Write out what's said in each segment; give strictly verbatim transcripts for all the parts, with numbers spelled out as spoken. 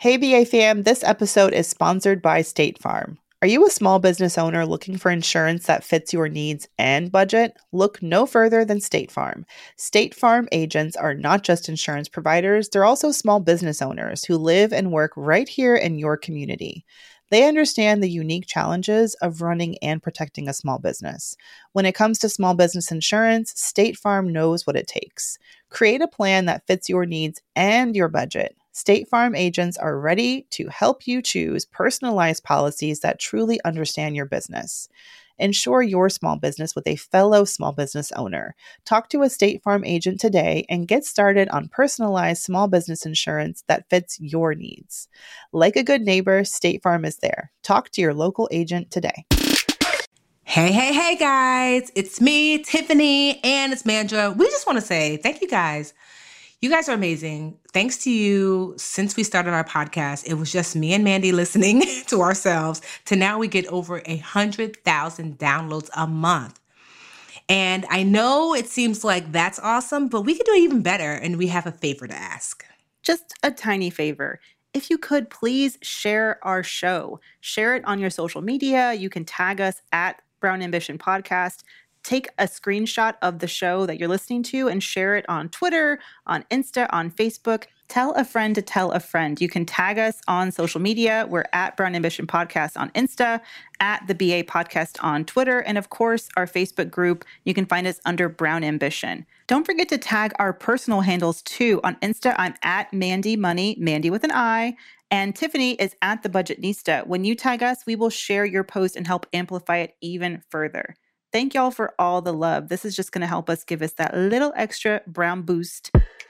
Hey B A fam, this episode is sponsored by State Farm. Are you a small business owner looking for insurance that fits your needs and budget? Look no further than State Farm. State Farm agents are not just insurance providers, they're also small business owners who live and work right here in your community. They understand the unique challenges of running and protecting a small business. When it comes to small business insurance, State Farm knows what it takes. Create a plan that fits your needs and your budget. State Farm agents are ready to help you choose personalized policies that truly understand your business. Insure your small business with a fellow small business owner. Talk to a State Farm agent today and get started on personalized small business insurance that fits your needs. Like a good neighbor, State Farm is there. Talk to your local agent today. Hey, hey, hey, guys. It's me, Tiffany, and it's Mandra. We just want to say thank you, guys. You guys are amazing. Thanks to you, since we started our podcast, it was just me and Mandy listening to ourselves, to now we get over one hundred thousand downloads a month. And I know it seems like that's awesome, but we could do even better, and we have a favor to ask. Just a tiny favor. If you could, please share our show. Share it on your social media. You can tag us at Brown Ambition Podcast. Take a screenshot of the show that you're listening to and share it on Twitter, on Insta, on Facebook. Tell a friend to tell a friend. You can tag us on social media. We're at Brown Ambition Podcast on Insta, at the B A Podcast on Twitter, and of course, our Facebook group. You can find us under Brown Ambition. Don't forget to tag our personal handles too. On Insta, I'm at Mandy Money, Mandy with an I, and Tiffany is at The Budgetnista. When you tag us, we will share your post and help amplify it even further. Thank y'all for all the love. This is just going to help us give us that little extra brown boost.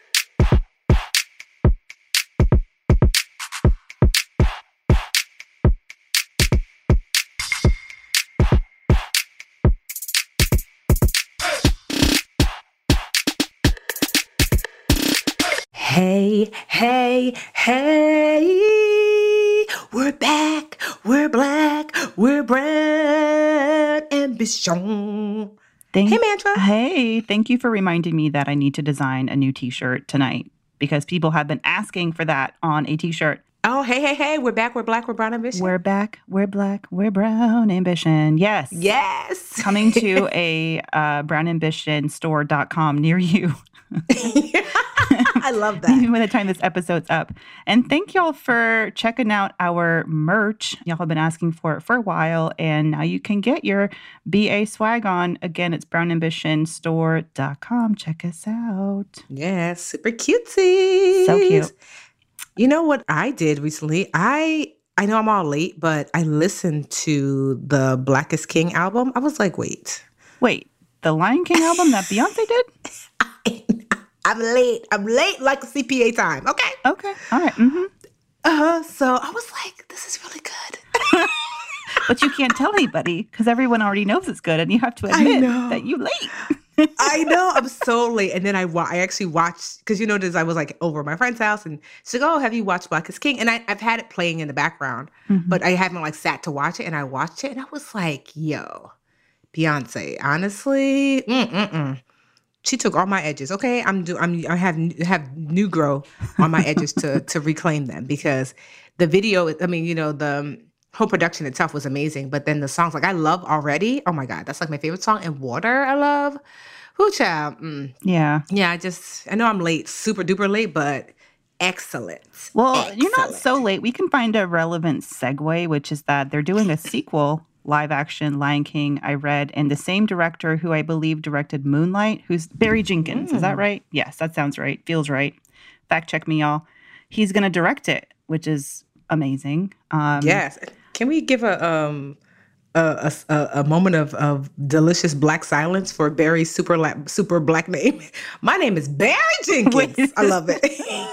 Hey, hey, hey, we're back, we're black, we're Brown Ambition. Thank, hey, Mantra. Hey, thank you for reminding me that I need to design a new t-shirt tonight because people have been asking for that on a t-shirt. Oh, hey, hey, hey, we're back, we're black, we're Brown Ambition. We're back, we're black, we're Brown Ambition. Yes. Yes. Coming to a uh, brown ambition store dot com near you. I love that. By the time this episode's up. And thank y'all for checking out our merch. Y'all have been asking for it for a while, and now you can get your B A swag on. Again, it's brown ambition store dot com. Check us out. Yeah, super cutesy. So cute. You know what I did recently? I I know I'm all late, but I listened to the Black is King album. I was like, wait. Wait, the Lion King album that Beyonce did? I'm late. I'm late like a C P A time. Okay. Okay. All right. Mm-hmm. Uh-huh. So I was like, this is really good. But you can't tell anybody because everyone already knows it's good, and you have to admit that you're late. I know. I'm so late. And then I wa- I actually watched, because you know this, I was like over at my friend's house, and she's like, oh, have you watched Black is King? And I, I've had it playing in the background, mm-hmm. but I haven't like sat to watch it. And I watched it, and I was like, yo, Beyonce, honestly, mm-mm-mm. She took all my edges. Okay, I'm do I'm I have have new grow on my edges to to reclaim them, because the video. I mean, you know, the whole production itself was amazing, but then the songs, like I love Already. Oh my God, that's like my favorite song. And Water, I love. Who child? Mm. Yeah, yeah. I just I know I'm late, super duper late, but excellent. Well, excellent. You're not so late. We can find a relevant segue, which is that they're doing a sequel. Live action Lion King, I read, and the same director who I believe directed Moonlight, who's Barry Jenkins. Mm. Is that right? Yes, that sounds right. Feels right. Fact check me, y'all. He's going to direct it, which is amazing. Um, yes. Can we give a um a a, a moment of, of delicious black silence for Barry's super la- super black name? My name is Barry Jenkins. I love it.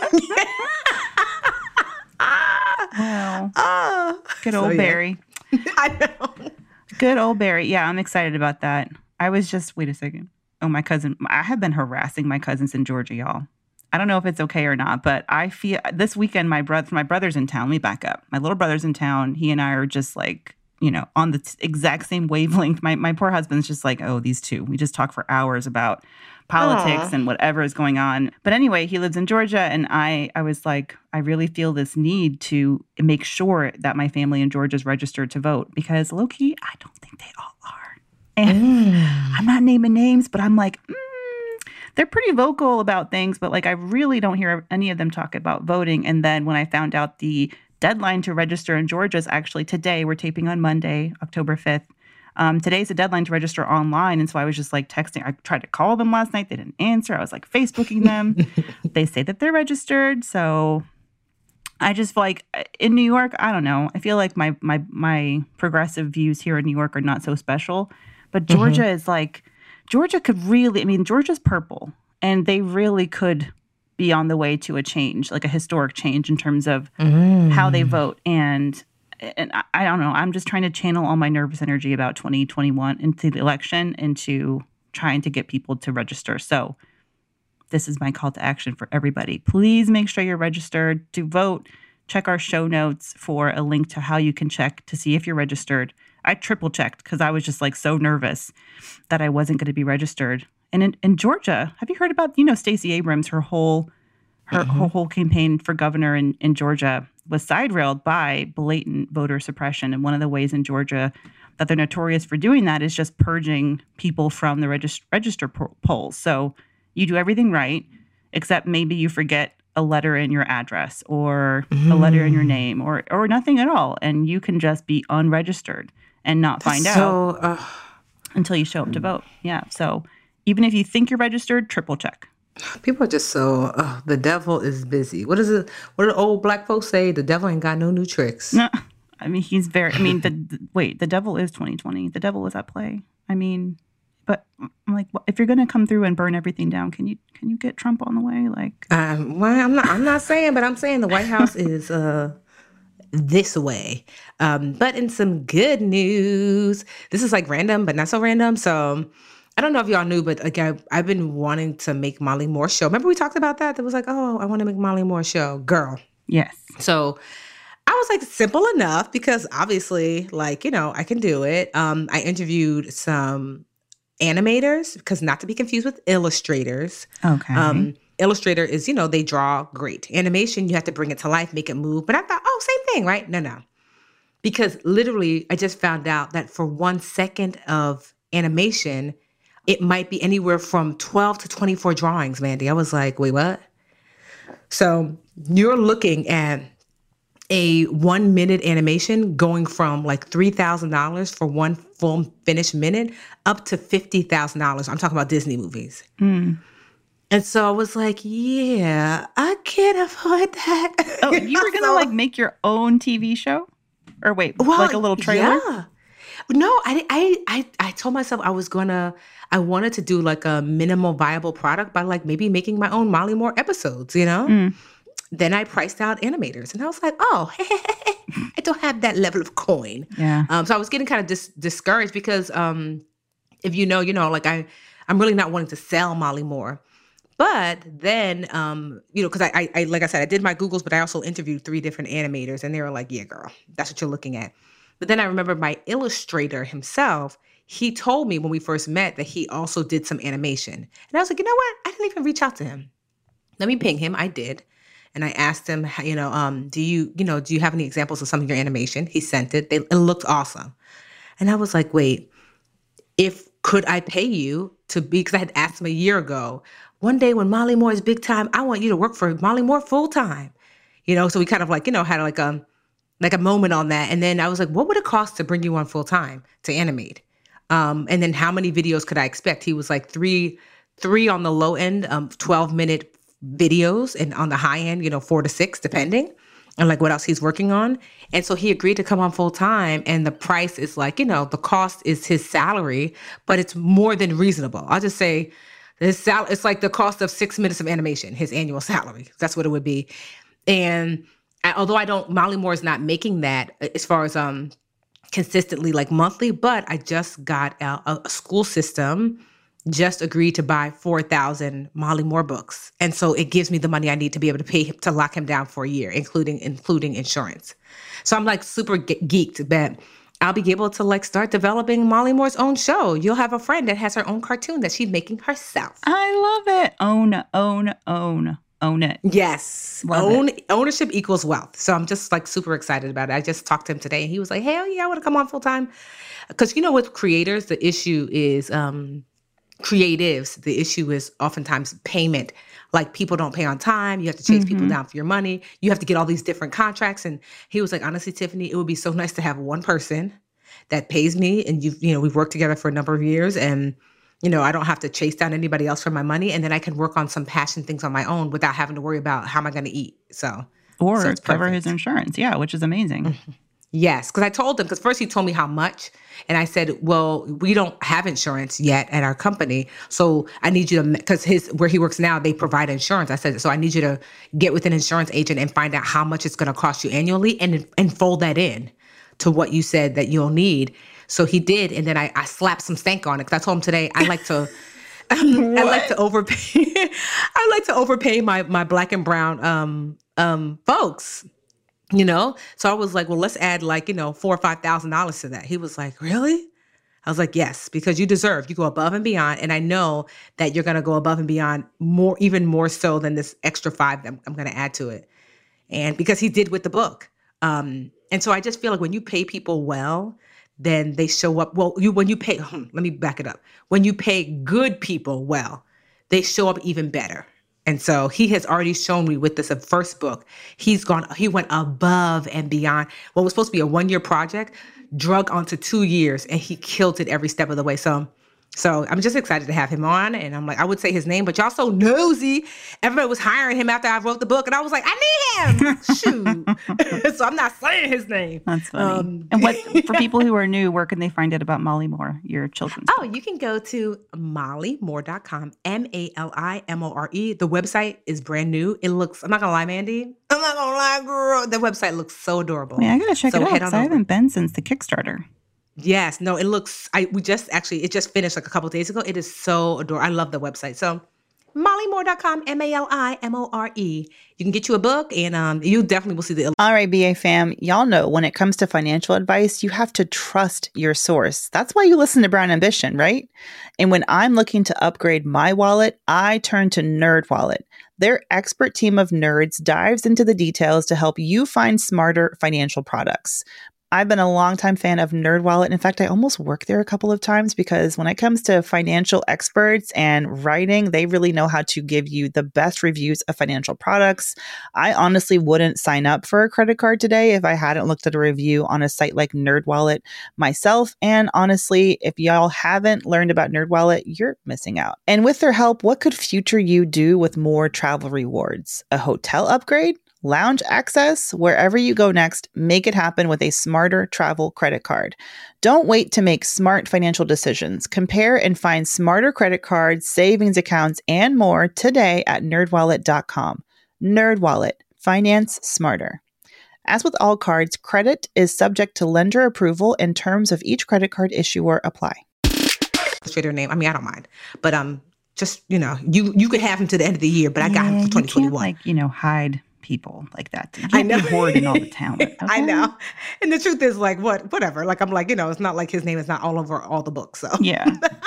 Wow. Uh, Good old so, yeah. Barry. I know. Good old Barry. Yeah, I'm excited about that. I was just, wait a second. Oh, my cousin. I have been harassing my cousins in Georgia, y'all. I don't know if it's okay or not, but I feel this weekend, my brother, my brother's in town. Let me back up. My little brother's in town. He and I are just like, you know, on the t- exact same wavelength. My my poor husband's just like, oh, these two. We just talk for hours about politics Aww. and whatever is going on. But anyway, he lives in Georgia, and I, I was like, I really feel this need to make sure that my family in Georgia is registered to vote because low-key, I don't think they all are. And mm. I'm not naming names, but I'm like, mm, they're pretty vocal about things, but like I really don't hear any of them talk about voting. And then when I found out the deadline to register in Georgia is actually today, we're taping on Monday, October fifth. Um, today's the deadline to register online. And so I was just like texting. I tried to call them last night. They didn't answer. I was like Facebooking them. They say that they're registered. So I just feel like in New York, I don't know. I feel like my my my progressive views here in New York are not so special. But Georgia mm-hmm. is like, Georgia could really, I mean, Georgia's purple. And they really could be on the way to a change, like a historic change in terms of mm. how they vote. And And I, I don't know. I'm just trying to channel all my nervous energy about twenty twenty-one into the election, into trying to get people to register. So this is my call to action for everybody. Please make sure you're registered to vote. Check our show notes for a link to how you can check to see if you're registered. I triple checked because I was just like so nervous that I wasn't going to be registered. And in, in Georgia, have you heard about, you know, Stacey Abrams, her whole her, mm-hmm. her whole campaign for governor in, in Georgia was side-railed by blatant voter suppression. And one of the ways in Georgia that they're notorious for doing that is just purging people from the regist- register po- polls. So you do everything right, except maybe you forget a letter in your address or mm. a letter in your name or or nothing at all. And you can just be unregistered and not That's find so, out uh, until you show up to vote. Yeah. So even if you think you're registered, triple check. People are just so, uh, the devil is busy. What is it? What do the old black folks say? The devil ain't got no new tricks. No, I mean, he's very, I mean, the, the wait, the devil is twenty twenty. The devil was at play. I mean, but I'm like, well, if you're going to come through and burn everything down, can you can you get Trump on the way? Like, um, well, I'm not, I'm not saying, but I'm saying the White House is uh, this way. Um, but in some good news, this is like random, but not so random. So I don't know if y'all knew, but like I, I've been wanting to make Molly Moore show. Remember we talked about that? That was like, oh, I want to make Molly Moore show. Girl. Yes. So I was like, simple enough because obviously, like, you know, I can do it. Um, I interviewed some animators because not to be confused with illustrators. Okay. Um, illustrator is, you know, they draw great. Animation, you have to bring it to life, make it move. But I thought, oh, same thing, right? No, no. Because literally, I just found out that for one second of animation, it might be anywhere from twelve to twenty-four drawings, Mandy. I was like, wait, what? So you're looking at a one minute animation going from like three thousand dollars for one full finished minute up to fifty thousand dollars. I'm talking about Disney movies. Mm. And so I was like, yeah, I can't afford that. Oh, you were going to so, like make your own T V show? Or wait, well, like a little trailer? Yeah. No, I, I, I, I told myself I was going to, I wanted to do like a minimal viable product by like maybe making my own Molly Moore episodes, you know? Mm. Then I priced out animators and I was like, oh, I don't have that level of coin. Yeah. Um, so I was getting kind of dis- discouraged because um, if you know, you know, like I, I'm really not wanting to sell Molly Moore. But then, um, you know, because I, I, I, like I said, I did my Googles, but I also interviewed three different animators and they were like, yeah, girl, that's what you're looking at. But then I remember my illustrator himself, he told me when we first met that he also did some animation. And I was like, you know what? I didn't even reach out to him. Let me ping him. I did. And I asked him, you know, um, do you, you know, do you have any examples of some of your animation? He sent it. They, it looked awesome. And I was like, wait, if, could I pay you to be, because I had asked him a year ago, one day when Molly Moore is big time, I want you to work for Molly Moore full time. You know, so we kind of like, you know, had like a, like a moment on that. And then I was like, what would it cost to bring you on full time to animate? Um, and then how many videos could I expect? He was like three, three on the low end, um, twelve minute videos, and on the high end, you know, four to six, depending on like what else he's working on. And so he agreed to come on full time. And the price is like, you know, the cost is his salary, but it's more than reasonable. I'll just say his sal- it's like the cost of six minutes of animation, his annual salary. That's what it would be. And I, although I don't, Molly Moore is not making that as far as um consistently like monthly, but I just got a, a school system just agreed to buy four thousand Molly Moore books. And so it gives me the money I need to be able to pay him to lock him down for a year, including including insurance. So I'm like super ge- geeked that I'll be able to like start developing Molly Moore's own show. You'll have a friend that has her own cartoon that she's making herself. I love it. Own, own, own, own it. Yes. Love own it. Ownership equals wealth. So I'm just like super excited about it. I just talked to him today and he was like, hell yeah, I want to come on full time. Because you know, with creators, the issue is um, creatives. The issue is oftentimes payment. Like people don't pay on time. You have to chase mm-hmm. people down for your money. You have to get all these different contracts. And he was like, honestly, Tiffany, it would be so nice to have one person that pays me. And you, you know, we've worked together for a number of years, and you know, I don't have to chase down anybody else for my money, and then I can work on some passion things on my own without having to worry about how am I going to eat. So or so cover his insurance, yeah, which is amazing. Mm-hmm. Yes, because I told him, because first he told me how much, and I said, well, we don't have insurance yet at our company, so I need you to, because his where he works now, they provide insurance. I said, so I need you to get with an insurance agent and find out how much it's going to cost you annually, and and fold that in to what you said that you'll need. So he did, and then I, I slapped some stank on it, because I told him today I like to. I like to overpay. I like to overpay my my black and brown um um folks. You know, so I was like, well, let's add like, you know, four or five thousand dollars to that. He was like, really? I was like, yes, because you deserve, you go above and beyond. And I know that you're going to go above and beyond more, even more so than this extra five that I'm, I'm going to add to it. And because he did with the book. Um, and so I just feel like when you pay people well, then they show up. Well, you when you pay, hmm, let me back it up. When you pay good people well, they show up even better. And so he has already shown me with this first book, he's gone, he went above and beyond what was supposed to be a one-year project, drug onto two years, and he killed it every step of the way. So, so I'm just excited to have him on. And I'm like, I would say his name, but y'all so nosy. Everybody was hiring him after I wrote the book, and I was like, I need him. Shoot. So I'm not saying his name. That's funny. Um, and what for people who are new, where can they find out about Molly Moore, your children's Oh, book? You can go to molly moore dot com, M A L I M O R E. The website is brand new. It looks, I'm not going to lie, Mandy. I'm not going to lie, girl. The website looks so adorable. Yeah, I got to check so it out, because I haven't been since the Kickstarter. Yes, no, it looks, I we just actually, it just finished like a couple of days ago. It is so adorable. I love the website. So molly moore dot com, M A L I M O R E. You can get you a book, and um, you definitely will see the... All right, B A fam, y'all know when it comes to financial advice, you have to trust your source. That's why you listen to Brown Ambition, right? And when I'm looking to upgrade my wallet, I turn to NerdWallet. Their expert team of nerds dives into the details to help you find smarter financial products. I've been a longtime fan of NerdWallet. In fact, I almost worked there a couple of times, because when it comes to financial experts and writing, they really know how to give you the best reviews of financial products. I honestly wouldn't sign up for a credit card today if I hadn't looked at a review on a site like NerdWallet myself. And honestly, if y'all haven't learned about NerdWallet, you're missing out. And with their help, what could future you do with more travel rewards? A hotel upgrade? Lounge access? Wherever you go next, make it happen with a smarter travel credit card. Don't wait to make smart financial decisions. Compare and find smarter credit cards, savings accounts, and more today at nerd wallet dot com. NerdWallet. Finance smarter. As with all cards, credit is subject to lender approval, and terms of each credit card issuer apply. Illustrator name. I mean, I don't mind, but um, just you know, you you could have him to the end of the year, but I got yeah, him for twenty twenty-one. You can't, like you know, hide people like that. You I know. Be hoarding all the talent. Okay? I know. And the truth is, like, what, whatever. Like, I'm like, you know, it's not like his name is not all over all the books. So yeah,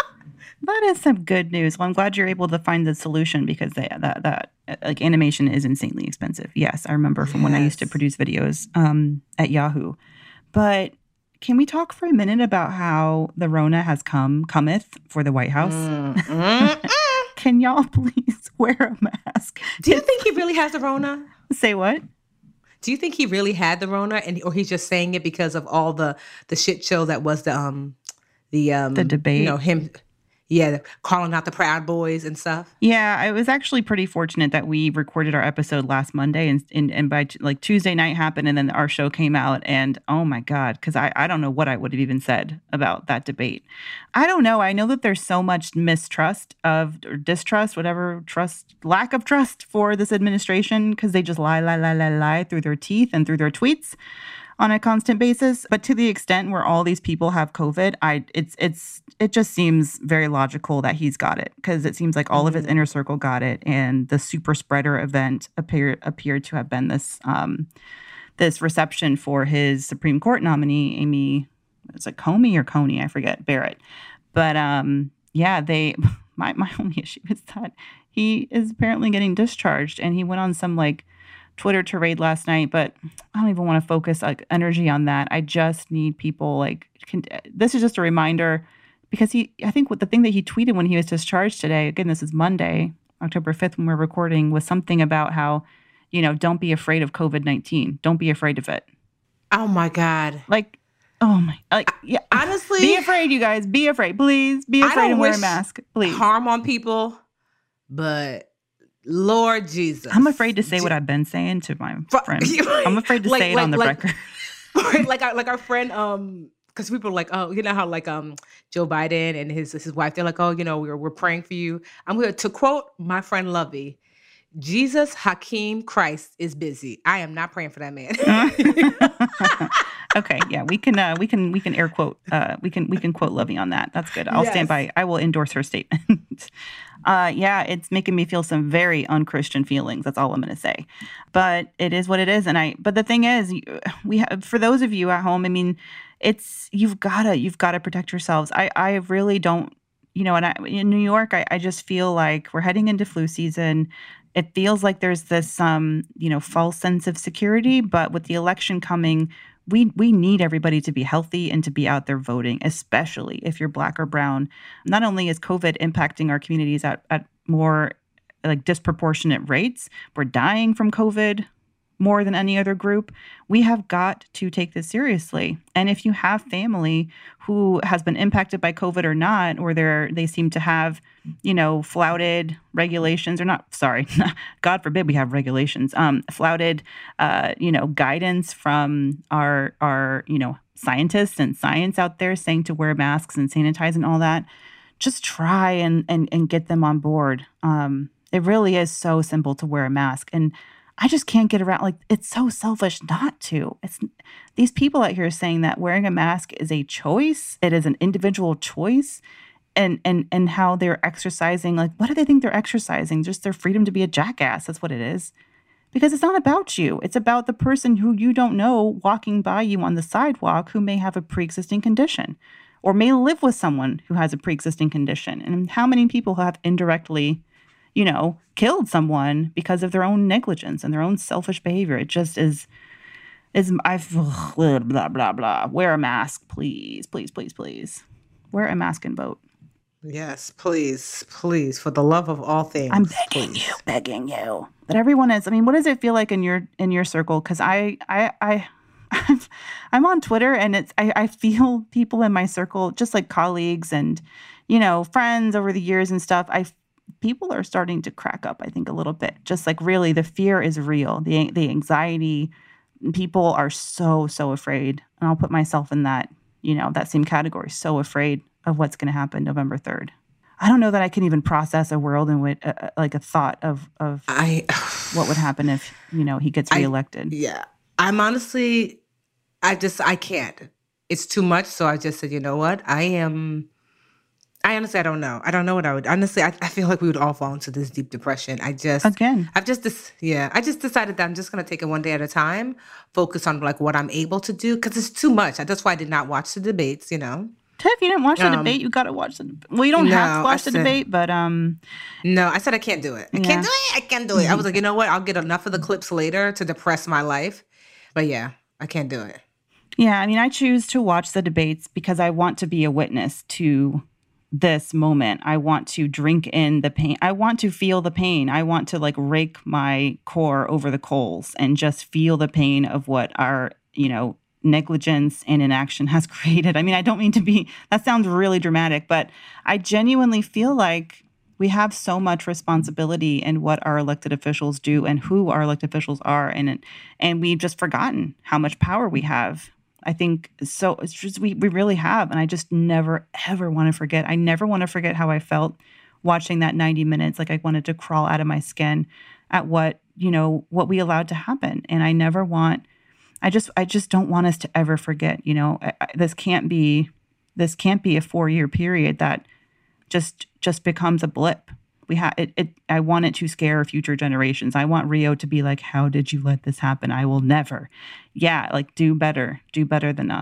that is some good news. Well, I'm glad you're able to find the solution, because they, that that like animation is insanely expensive. Yes, I remember from yes. when I used to produce videos um, at Yahoo. But can we talk for a minute about how the Rona has come cometh for the White House? Mm, mm, mm. Can y'all please wear a mask? Do you think he really has the Rona? Say what? Do you think he really had the Rona, and or he's just saying it because of all the the shit show that was the um the um the debate? You know, him. Yeah, calling out the Proud Boys and stuff. Yeah, I was actually pretty fortunate that we recorded our episode last Monday, and and, and by t- like Tuesday night happened, and then our show came out, and oh my God, because I, I don't know what I would have even said about that debate. I don't know. I know that there's so much mistrust of or distrust, whatever, trust, lack of trust for this administration, because they just lie, lie, lie, lie, lie through their teeth and through their tweets on a constant basis. But to the extent where all these people have COVID, I it's it's it just seems very logical that he's got it, because it seems like all mm-hmm. of his inner circle got it, and the super spreader event appeared appeared to have been this um this reception for his Supreme Court nominee, Amy it's like Comey or Coney, I forget, Barrett. But um, yeah, they, my, my only issue is that he is apparently getting discharged, and he went on some like Twitter tirade last night, but I don't even want to focus like energy on that. I just need people like, can, this is just a reminder, because he, I think what the thing that he tweeted when he was discharged today, again, this is Monday, October fifth, when we're recording, was something about how, you know, don't be afraid of COVID nineteen. Don't be afraid of it. Oh my God. Like, oh my, like, yeah. Honestly, be afraid, you guys. Be afraid. Please be afraid and wear a mask. Please. Harm on people, but Lord Jesus. I'm afraid to say what I've been saying to my friend. I'm afraid to like, say it like, on the like, record. like, our, like our friend, um, because people are like, oh, you know how like um Joe Biden and his his wife, they're like, oh, you know, we're we're praying for you. I'm going to quote my friend Lovey, Jesus Hakeem Christ is busy. I am not praying for that man. Okay, yeah, we can uh, we can we can air quote uh, we can we can quote Lovey on that. That's good. I'll Yes. stand by. I will endorse her statement. uh, yeah, it's making me feel some very unchristian feelings. That's all I'm going to say. But it is what it is, and I. But the thing is, we have, for those of you at home, I mean, it's you've gotta you've gotta protect yourselves. I I really don't, you know, and I, in New York, I, I just feel like we're heading into flu season. It feels like there's this um you know false sense of security, but with the election coming, we we need everybody to be healthy and to be out there voting, especially if you're Black or brown. Not only is COVID impacting our communities at, at more like disproportionate rates, we're dying from COVID more than any other group. We have got to take this seriously. And if you have family who has been impacted by COVID or not, or they're they seem to have, you know, flouted regulations or not, sorry, God forbid we have regulations, um, flouted, uh, you know, guidance from our, our, you know, scientists and science out there saying to wear masks and sanitize and all that, just try and, and, and get them on board. Um, it really is so simple to wear a mask. And I just can't get around, like, it's so selfish not to. It's these people out here saying that wearing a mask is a choice. It is an individual choice. And and and how they're exercising, like, what do they think they're exercising? Just their freedom to be a jackass. That's what it is. Because it's not about you. It's about the person who you don't know walking by you on the sidewalk who may have a pre-existing condition or may live with someone who has a pre-existing condition. And how many people have indirectly, you know, killed someone because of their own negligence and their own selfish behavior. It just is, is I blah, blah, blah, blah. Wear a mask, please, please, please, please. Wear a mask and vote. Yes, please, please, for the love of all things. I'm begging please. you, begging you. But everyone is, I mean, what does it feel like in your in your circle? Because I, I, I, I'm on Twitter, and it's I, I feel people in my circle, just like colleagues and, you know, friends over the years and stuff. I people are starting to crack up, I think, a little bit. Just like really, the fear is real. The the anxiety. People are so so afraid, and I'll put myself in that, you know, that same category. So afraid of what's going to happen November third. I don't know that I can even process a world in which, uh, like a thought of of I what would happen if, you know, he gets reelected. I, yeah, I'm honestly, I just I can't. It's too much. So I just said, you know what? I am. I honestly, I don't know. I don't know what I would. Honestly, I, I feel like we would all fall into this deep depression. I just Again. I've just this. Yeah, I just decided that I'm just gonna take it one day at a time. Focus on like what I'm able to do because it's too much. That's why I did not watch the debates. You know. Tiff, you didn't watch the Um, debate. You got to watch the. Well, you don't have no, to watch I the said- debate, but um, No, I said I can't do it. I Yeah. can't do it. I can't do it. I was like, you know what? I'll get enough of the clips later to depress my life. But yeah, I can't do it. yeah. I mean, I choose to watch the debates because I want to be a witness to this moment. I want to drink in the pain. I want to feel the pain. I want to like rake my core over the coals and just feel the pain of what our, you know, negligence and inaction has created. I mean, I don't mean to be, that sounds really dramatic, but I genuinely feel like we have so much responsibility in what our elected officials do and who our elected officials are. And, and we've just forgotten how much power we have. I think so. It's just, we, we really have. And I just never, ever want to forget. I never want to forget how I felt watching that ninety minutes. Like I wanted to crawl out of my skin at what, you know, what we allowed to happen. And I never want, I just, I just don't want us to ever forget, you know, I, I, this can't be, this can't be a four year period that just, just becomes a blip. We have it, it. I want it to scare future generations. I want Rio to be like, how did you let this happen? I will never. Yeah. Like do better, do better than us.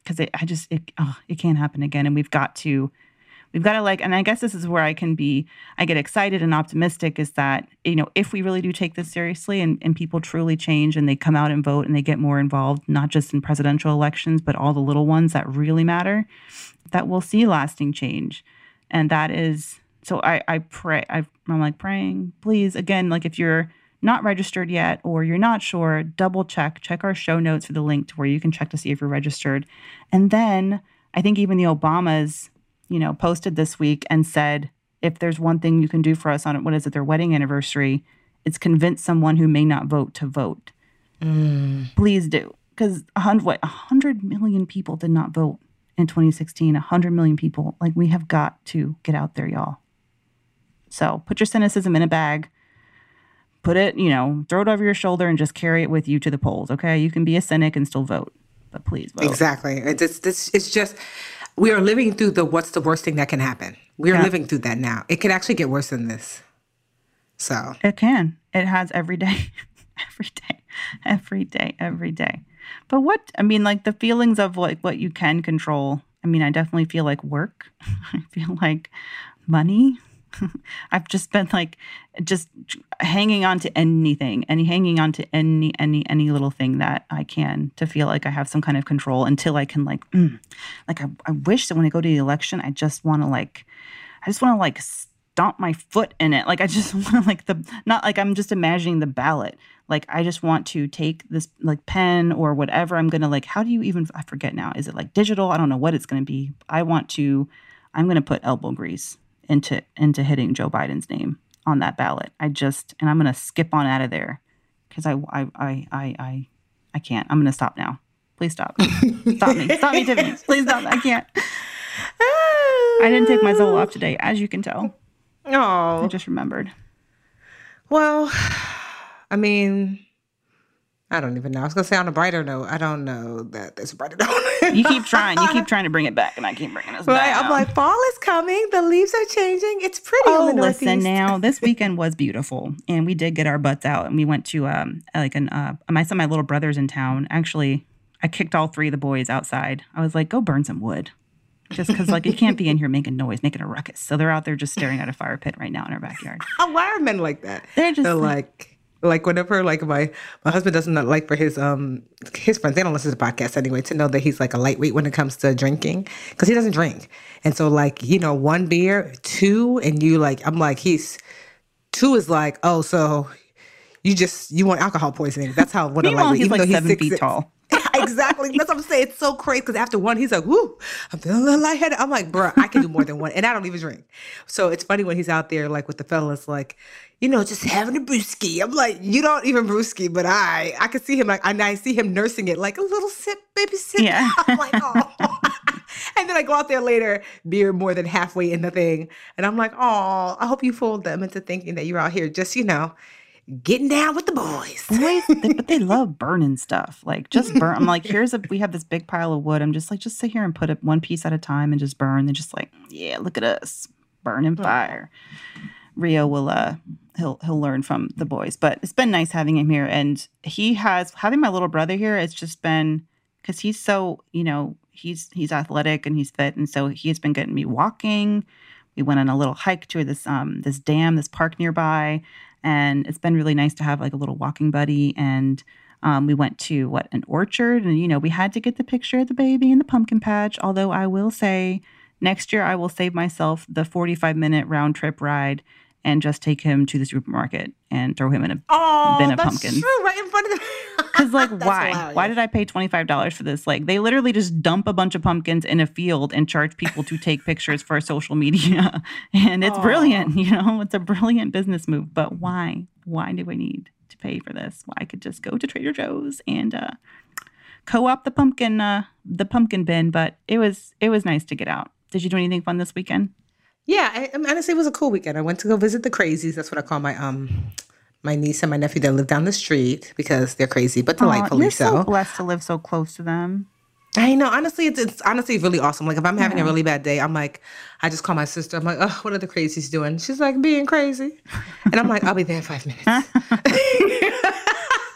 because it, I just, it, oh, it can't happen again. And we've got to, we've got to like, and I guess this is where I can be, I get excited and optimistic is that, you know, if we really do take this seriously and, and people truly change and they come out and vote and they get more involved, not just in presidential elections, but all the little ones that really matter, that we'll see lasting change. And that is, so I, I pray, I, I'm like praying, please, again, like if you're not registered yet or you're not sure, double check, check our show notes for the link to where you can check to see if you're registered. And then I think even the Obamas, you know, posted this week and said, if there's one thing you can do for us on, what is it, their wedding anniversary, it's convince someone who may not vote to vote. Mm. Please do. Because a hundred, what, a hundred million people did not vote in twenty sixteen, a hundred million people. Like, we have got to get out there, y'all. So put your cynicism in a bag. Put it, you know, throw it over your shoulder and just carry it with you to the polls, okay? You can be a cynic and still vote, but please vote. Exactly. It's, it's, it's just, we are living through the what's the worst thing that can happen. We are yeah. living through that now. It could actually get worse than this. So. It can. It has every day, every day, every day, every day. But what, I mean, like the feelings of like what you can control, I mean, I definitely feel like work. I feel like money. I've just been like, just hanging on to anything and hanging on to any, any, any little thing that I can to feel like I have some kind of control until I can like, mm, like I, I wish that when I go to the election, I just want to like, I just want to like stomp my foot in it. Like, I just want to like the, not like I'm just imagining the ballot. Like, I just want to take this like pen or whatever I'm going to like, how do you even, I forget now. Is it like digital? I don't know what it's going to be. I want to, I'm going to put elbow grease into into hitting Joe Biden's name on that ballot. I just, and I'm going to skip on out of there because I, I, I, I, I, I can't. I'm going to stop now. Please stop. Stop me. Stop me, Tiffany. Please stop. I can't. I didn't take my Zola off today, as you can tell. Oh. I just remembered. Well, I mean, I don't even know. I was going to say on a brighter note, I don't know that there's a brighter note. You keep trying. You keep trying to bring it back, and I keep bringing us right? down. I'm like, fall is coming. The leaves are changing. It's pretty oh, in the Northeast. Listen now, this weekend was beautiful, and we did get our butts out, and we went to um like an uh my son, my little brother's in town. Actually, I kicked all three of the boys outside. I was like, go burn some wood, just because like you can't be in here making noise, making a ruckus. So they're out there just staring at a fire pit right now in our backyard. Why are men like that? They're just they're like. like Like whenever like my, my husband doesn't like for his um his friends, they don't listen to the podcast anyway, to know that he's like a lightweight when it comes to drinking because he doesn't drink. And so like, you know, one beer, two, and you like, I'm like, he's, two is like, oh, so you just, you want alcohol poisoning. That's how what a Meanwhile, lightweight, he's even like though he's seven six, feet six. tall. Exactly. That's what I'm saying. It's so crazy because after one, he's like, whoo, I'm feeling a little lightheaded. I'm like, bro, I can do more than one. And I don't even drink. So it's funny when he's out there, like with the fellas, like, you know, just having a brewski. I'm like, you don't even brewski, but I, I can see him like, and I see him nursing it like a little sip, baby sip. Yeah. I'm like, oh. And then I go out there later, beer more than halfway in the thing. And I'm like, oh, I hope you fooled them into thinking that you're out here just, you know, getting down with the boys. Boys, they, but they love burning stuff. Like, just burn. I'm like, here's a, we have this big pile of wood. I'm just like, just sit here and put it one piece at a time and just burn. They're just like, yeah, look at us, burning fire. Rio will, uh, he'll, he'll learn from the boys. But it's been nice having him here. And he has, having my little brother here, it's just been, because he's so, you know, he's, he's athletic and he's fit. And so he has been getting me walking. We went on a little hike to this, um, this dam, this park nearby. And it's been really nice to have like a little walking buddy. And um, we went to what, an orchard. And, you know, we had to get the picture of the baby in the pumpkin patch. Although I will say next year I will save myself the forty-five minute round trip ride and just take him to the supermarket and throw him in a oh, bin of that's pumpkins. True, right in front of the Because like, why? hilarious. Why did I pay twenty-five dollars for this? Like, they literally just dump a bunch of pumpkins in a field and charge people to take pictures for social media. And it's Aww. brilliant, you know? It's a brilliant business move. But why? Why do I need to pay for this? Well, I could just go to Trader Joe's and uh, co-op the pumpkin, uh, the pumpkin bin. But it was it was nice to get out. Did you do anything fun this weekend? Yeah, I, I mean, honestly, it was a cool weekend. I went to go visit the crazies. That's what I call my um my niece and my nephew that live down the street because they're crazy, but delightfully Aw, you're so. so. blessed to live so close to them. I know. Honestly, it's, it's honestly really awesome. Like if I'm having Yeah. a really bad day, I'm like, I just call my sister. I'm like, oh, what are the crazies doing? She's like, being crazy. And I'm like, I'll be there in five minutes.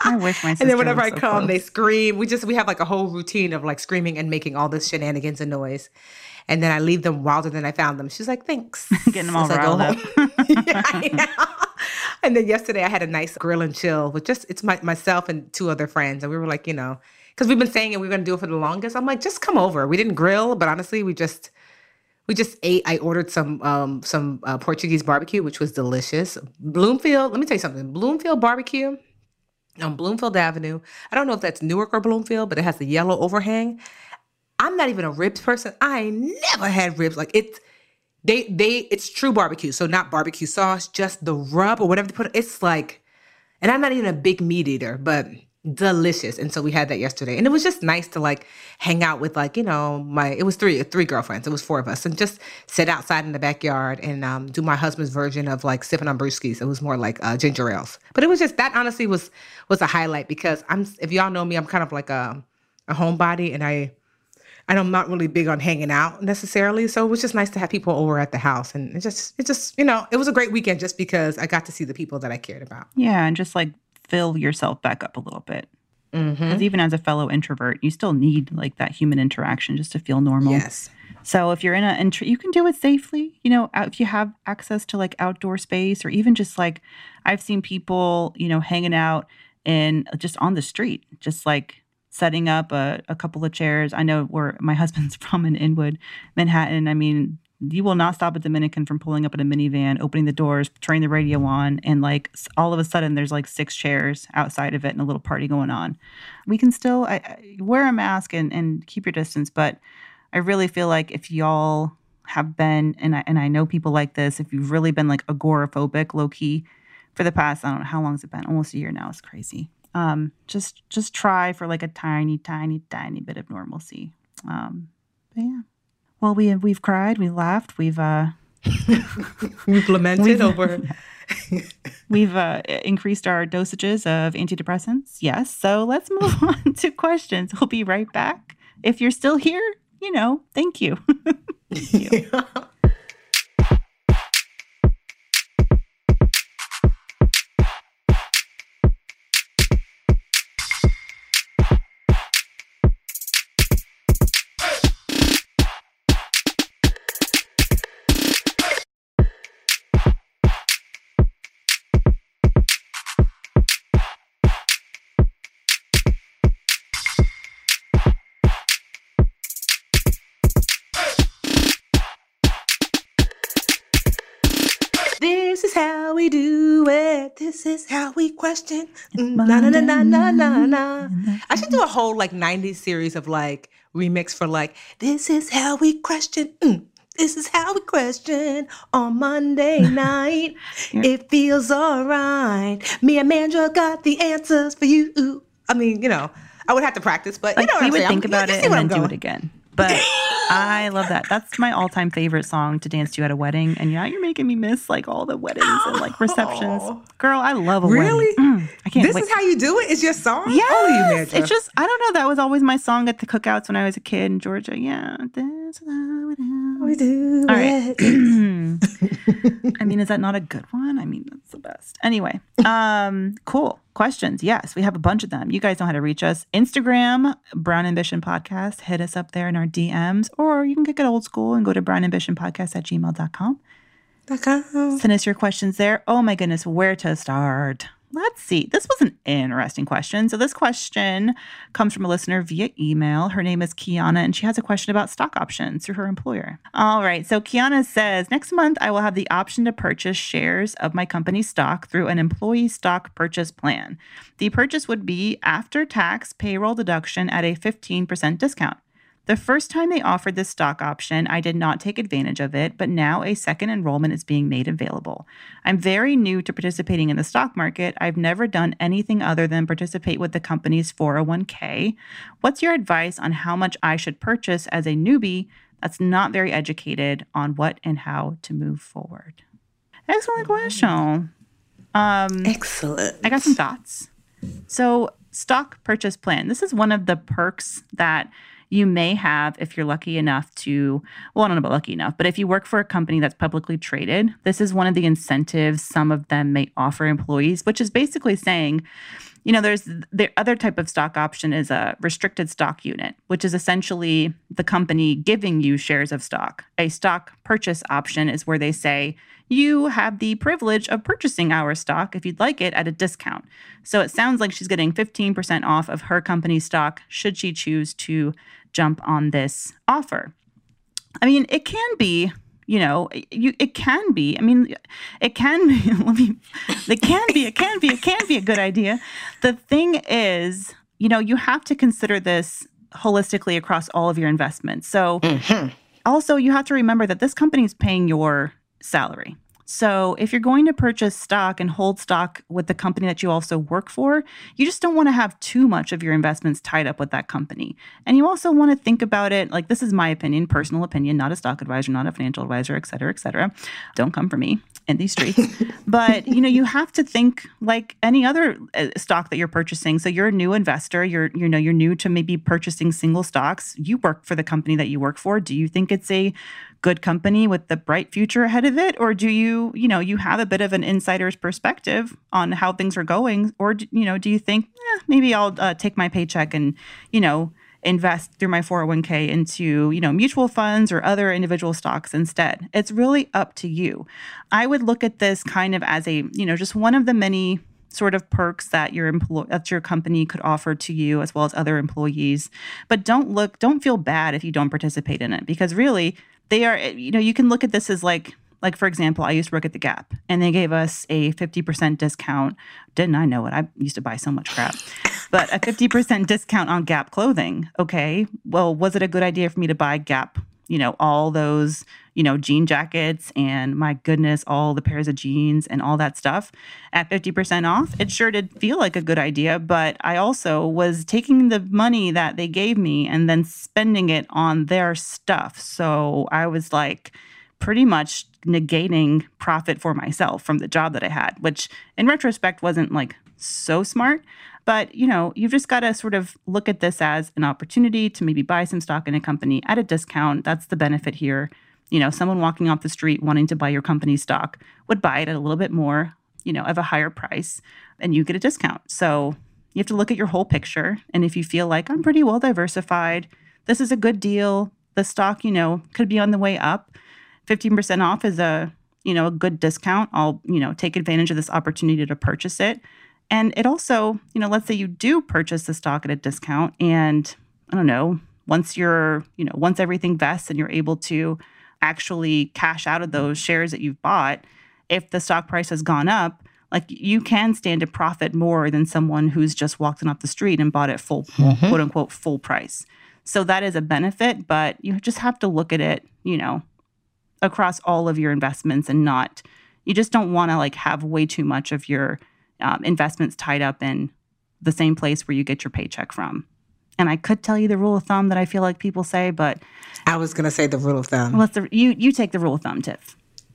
I wish my sister And then whenever I was so come, close. they scream. We just we have like a whole routine of like screaming and making all this shenanigans and noise. And then I leave them wilder than I found them. She's like, thanks. Getting them all As I go riled up. home. Yeah, I know. And then yesterday I had a nice grill and chill with just, it's my, myself and two other friends. And we were like, you know, because we've been saying it, we we're going to do it for the longest. I'm like, just come over. We didn't grill, but honestly, we just, we just ate. I ordered some, um, some uh, Portuguese barbecue, which was delicious. Bloomfield, let me tell you something. Bloomfield barbecue on Bloomfield Avenue. I don't know if that's Newark or Bloomfield, but it has the yellow overhang. I'm not even a ribs person. I never had ribs. Like it's, They, they, it's true barbecue. So not barbecue sauce, just the rub or whatever they put. It's like, and I'm not even a big meat eater, but delicious. And so we had that yesterday. And it was just nice to like hang out with like, you know, my, it was three, three girlfriends. It was four of us and just sit outside in the backyard and um, do my husband's version of like sipping on brewskis. It was more like uh, ginger ales. But it was just, that honestly was, was a highlight because I'm, if y'all know me, I'm kind of like a, a homebody and I, And I'm not really big on hanging out necessarily. So it was just nice to have people over at the house. And it just, it just, you know, it was a great weekend just because I got to see the people that I cared about. Yeah, and just like fill yourself back up a little bit. Because Mm-hmm. even as a fellow introvert, you still need like that human interaction just to feel normal. Yes. So if you're in a, intr- you can do it safely, you know, out- if you have access to like outdoor space or even just like, I've seen people, you know, hanging out in just on the street, just like setting up a, a couple of chairs. I know where my husband's from in Inwood, Manhattan. I mean, you will not stop a Dominican from pulling up in a minivan, opening the doors, turning the radio on, and like s- all of a sudden there's like six chairs outside of it and a little party going on. We can still I, I, wear a mask and, and keep your distance, but I really feel like if y'all have been, and I, and I know people like this, if you've really been like agoraphobic, low key, for the past, I don't know, how long has it been? Almost a year now. It's crazy. Um, just just try for like a tiny, tiny, tiny bit of normalcy. Um, but yeah. Well, we we've cried, we laughed, we've uh, We've lamented We've- over. we've uh, increased our dosages of antidepressants. Yes. So let's move on to questions. We'll be right back. If you're still here, you know, thank you. Thank you. This is how we do it. This is how we question. Mm, Na na na na na na na. I should do a whole like nineties series of like remix for like, this is how we question. Mm, this is how we question on Monday night. It feels all right. Me and Mandra got the answers for you. I mean, you know, I would have to practice, but you Like know what we I'm would saying. think I'm- about you it see and where then I'm do going. it again. But I love that. That's my all-time favorite song to dance to at a wedding. And now you're making me miss like all the weddings and like receptions. Oh. Girl, I love a Really? wedding. Mm, I can't This wait. is how you do it? It's your song? Yes, Only you, Mandra. it's just I don't know. That was always my song at the cookouts when I was a kid in Georgia. Yeah, this is how we do. We do All right. it. I mean, is that not a good one? I mean, that's the best. Anyway, um, cool questions. Yes, we have a bunch of them. You guys know how to reach us. Instagram, Brown Ambition Podcast. Hit us up there in our D Ms, or you can get old school and go to brown ambition podcast at gmail dot com. Send us your questions there. Oh my goodness, where to start? Let's see. This was an interesting question. So this question comes from a listener via email. Her name is Kiana, and she has a question about stock options through her employer. All right. So Kiana says, next month, I will have the option to purchase shares of my company's stock through an employee stock purchase plan. The purchase would be after tax payroll deduction at a fifteen percent discount. The first time they offered this stock option, I did not take advantage of it, but now a second enrollment is being made available. I'm very new to participating in the stock market. I've never done anything other than participate with the company's four oh one k. What's your advice on how much I should purchase as a newbie that's not very educated on what and how to move forward? Excellent question. Um, Excellent. I got some thoughts. So, stock purchase plan. This is one of the perks that you may have if you're lucky enough to, well, I don't know about lucky enough, but if you work for a company that's publicly traded, this is one of the incentives some of them may offer employees, which is basically saying you know, there's the other type of stock option is a restricted stock unit, which is essentially the company giving you shares of stock. A stock purchase option is where they say, you have the privilege of purchasing our stock if you'd like it at a discount. So it sounds like she's getting fifteen percent off of her company's stock should she choose to jump on this offer. I mean, it can be, you know, you it can be. I mean, it can be. Let me. It can be. It can be. It can be a good idea. The thing is, you know, you have to consider this holistically across all of your investments. So, mm-hmm. also, you have to remember that this company is paying your salary. So if you're going to purchase stock and hold stock with the company that you also work for, you just don't want to have too much of your investments tied up with that company. And you also want to think about it, like this is my opinion, personal opinion, not a stock advisor, not a financial advisor, et cetera, et cetera. Don't come for me in these streets. But, you know, you have to think like any other uh, stock that you're purchasing. So you're a new investor, you're, you know, you're new to maybe purchasing single stocks. You work for the company that you work for. Do you think it's a good company with the bright future ahead of it? Or do you, you know, you have a bit of an insider's perspective on how things are going? Or, you know, do you think, eh, maybe I'll uh, take my paycheck and, you know, invest through my four oh one k into, you know, mutual funds or other individual stocks instead? It's really up to you. I would look at this kind of as a, you know, just one of the many sort of perks that your employ that your company could offer to you as well as other employees. But don't look, don't feel bad if you don't participate in it, because really they are, you know, you can look at this as like, like for example, I used to work at the Gap and they gave us a fifty percent discount. Didn't I know it? I used to buy so much crap. But a fifty percent discount on Gap clothing. Okay, well, was it a good idea for me to buy Gap, you know, all those, you know, jean jackets and my goodness, all the pairs of jeans and all that stuff at fifty percent off? It sure did feel like a good idea, but I also was taking the money that they gave me and then spending it on their stuff. So I was like pretty much negating profit for myself from the job that I had, which in retrospect wasn't like so smart. But, you know, you've just got to sort of look at this as an opportunity to maybe buy some stock in a company at a discount. That's the benefit here. You know, someone walking off the street wanting to buy your company's stock would buy it at a little bit more, you know, of a higher price, and you get a discount. So you have to look at your whole picture. And if you feel like I'm pretty well diversified, this is a good deal, the stock, you know, could be on the way up. fifteen percent off is a, you know, a good discount. I'll, you know, take advantage of this opportunity to purchase it. And it also, you know, let's say you do purchase the stock at a discount and I don't know, once you're, you know, once everything vests and you're able to actually cash out of those shares that you've bought, if the stock price has gone up, like you can stand to profit more than someone who's just walked in off the street and bought it full, mm-hmm. quote unquote, full price. So that is a benefit, but you just have to look at it, you know, across all of your investments and not, you just don't want to like have way too much of your um, investments tied up in the same place where you get your paycheck from. And I could tell you the rule of thumb that I feel like people say, but I was going to say the rule of thumb. Let's the, you you take the rule of thumb, Tiff.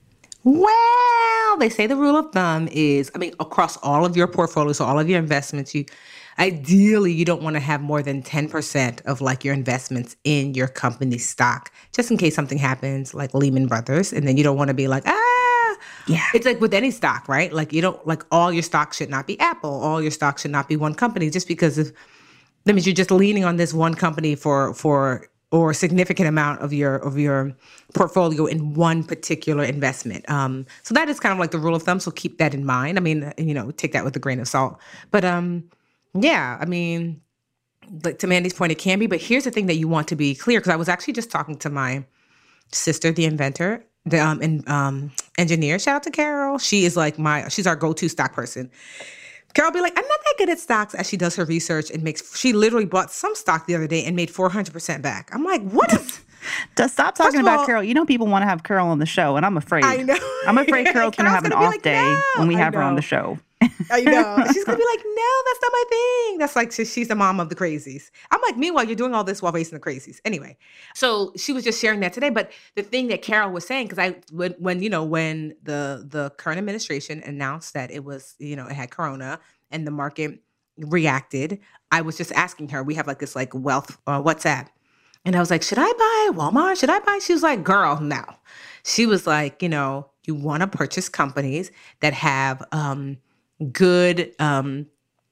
Well, they say the rule of thumb is, I mean, across all of your portfolio, so all of your investments, you ideally you don't want to have more than ten percent of like your investments in your company's stock, just in case something happens, like Lehman Brothers, and then you don't want to be like, ah. Yeah. It's like with any stock, right? Like you don't like all your stock should not be Apple, all your stock should not be one company, just because of that means you're just leaning on this one company for for or a significant amount of your of your portfolio in one particular investment. Um, so that is kind of like the rule of thumb. So keep that in mind. I mean, you know, take that with a grain of salt. But um, yeah, I mean, like to Mandy's point, it can be. But here's the thing that you want to be clear, because I was actually just talking to my sister, the inventor, the um, and, um, engineer. Shout out to Carol. She is like my she's our go-to stock person. Carol be like, I'm not that good at stocks, as she does her research and makes, she literally bought some stock the other day and made four hundred percent back. I'm like, what is? Just stop talking about all, Carol. You know, people want to have Carol on the show, and I'm afraid. I know. I'm afraid Carol's going to have an off like, day no. when we have her on the show. I know. She's going to be like, no, that's not my thing. That's like, she, she's the mom of the crazies. I'm like, meanwhile, you're doing all this while raising the crazies. Anyway, so she was just sharing that today. But the thing that Carol was saying, because I, when, when, you know, when the the current administration announced that it was, you know, it had corona, and the market reacted, I was just asking her, we have like this like wealth uh, WhatsApp. And I was like, should I buy Walmart? Should I buy? She was like, girl, no. She was like, you know, you want to purchase companies that have um, good um,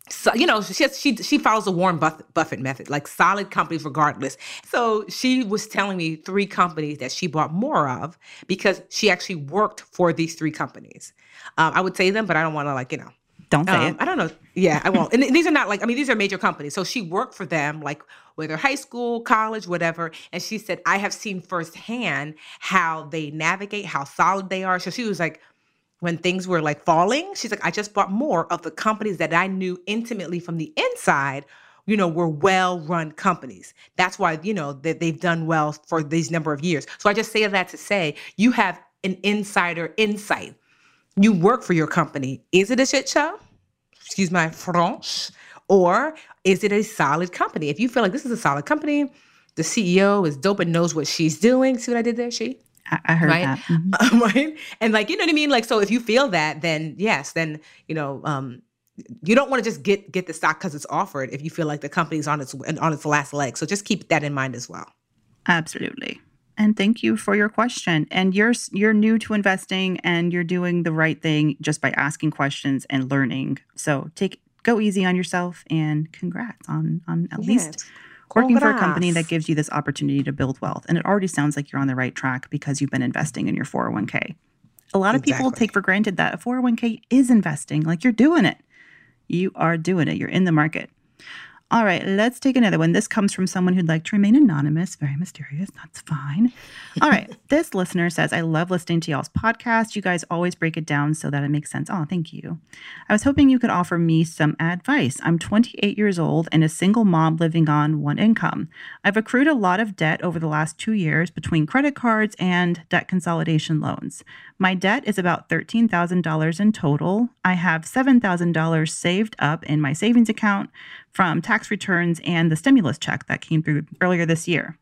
So, you know, she has, she she follows the Warren Buff- Buffett method, like solid companies regardless. So she was telling me three companies that she bought more of because she actually worked for these three companies. Um, I would say them, but I don't want to like, you know. Don't say Um, it. I don't know. Yeah, I won't. And these are not like, I mean, these are major companies. So she worked for them, like whether high school, college, whatever. And she said, I have seen firsthand how they navigate, how solid they are. So she was like, when things were like falling, she's like, I just bought more of the companies that I knew intimately from the inside, you know, were well-run companies. That's why, you know, that they've done well for these number of years. So I just say that to say, you have an insider insight. You work for your company. Is it a shit show? Excuse my French. Or is it a solid company? If you feel like this is a solid company, the C E O is dope and knows what she's doing. See what I did there, she? I heard right? that. Mm-hmm. Um, right? And like, you know what I mean? Like, so if you feel that, then yes, then, you know, um, you don't want to just get, get the stock because it's offered if you feel like the company's on its, on its last leg. So just keep that in mind as well. Absolutely. And thank you for your question. And you're, you're new to investing and you're doing the right thing just by asking questions and learning. So take, go easy on yourself and congrats on, on at Yes. least working for a company that gives you this opportunity to build wealth. And it already sounds like you're on the right track because you've been investing in your four oh one k. A lot of people Exactly. take for granted that a four oh one k is investing. Like you're doing it. You are doing it. You're in the market. All right, let's take another one. This comes from someone who'd like to remain anonymous. Very mysterious. That's fine. All right. This listener says, I love listening to y'all's podcast. You guys always break it down so that it makes sense. Oh, thank you. I was hoping you could offer me some advice. I'm twenty-eight years old and a single mom living on one income. I've accrued a lot of debt over the last two years between credit cards and debt consolidation loans. My debt is about thirteen thousand dollars in total. I have seven thousand dollars saved up in my savings account from tax returns and the stimulus check that came through earlier this year.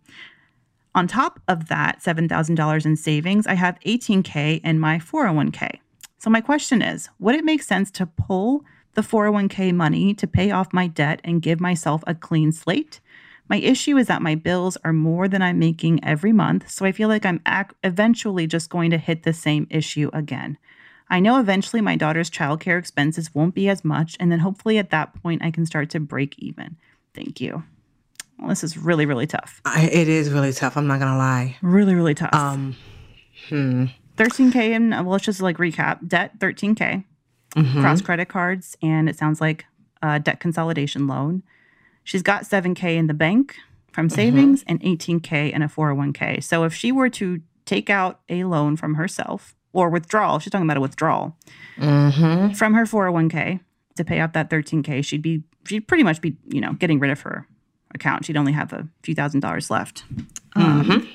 On top of that seven thousand dollars in savings, I have eighteen thousand dollars in my four oh one k. So my question is, would it make sense to pull the four oh one k money to pay off my debt and give myself a clean slate? My issue is that my bills are more than I'm making every month, so I feel like I'm ac- eventually just going to hit the same issue again. I know eventually my daughter's childcare expenses won't be as much, and then hopefully at that point I can start to break even. Thank you. Well, this is really, really tough. I, it is really tough. I'm not going to lie. Really, really tough. Um, hmm. thirteen K in, well, let's just like recap. Debt, thirteen K. Mm-hmm. Cross credit cards, and it sounds like a debt consolidation loan. She's got seven K in the bank from savings mm-hmm. and eighteen K in a four oh one k. So if she were to take out a loan from herself or withdrawal, she's talking about a withdrawal mm-hmm. from her four oh one k to pay out that thirteen K, she'd be, she'd pretty much be, you know, getting rid of her account. She'd only have a few thousand dollars left. Mm-hmm. Um,